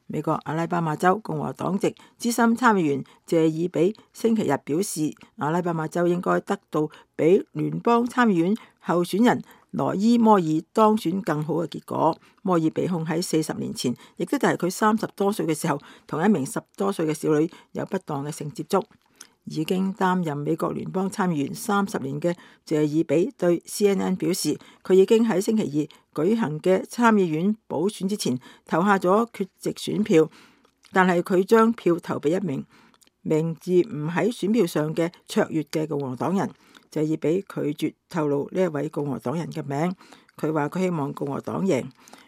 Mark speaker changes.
Speaker 1: 美國阿拉巴馬州共和黨籍資深參議員謝爾比星期日表示，阿拉巴馬州應該得到比聯邦參議院候選人羅伊摩爾當選更好嘅結果。摩爾被控喺40年前，亦都就係佢30多歲嘅時候，同一名10多歲嘅少女有不當嘅性接觸。已經擔任美國聯邦參議員30年嘅謝爾比對 CNN 表示，佢已經喺星期二舉行嘅參議院補選之前投下咗缺席選票，但係佢將票投俾一名名字唔喺選票上嘅卓越嘅共和黨人。謝爾比拒絕透露呢一位共和黨人嘅名，佢話佢希望共和黨贏。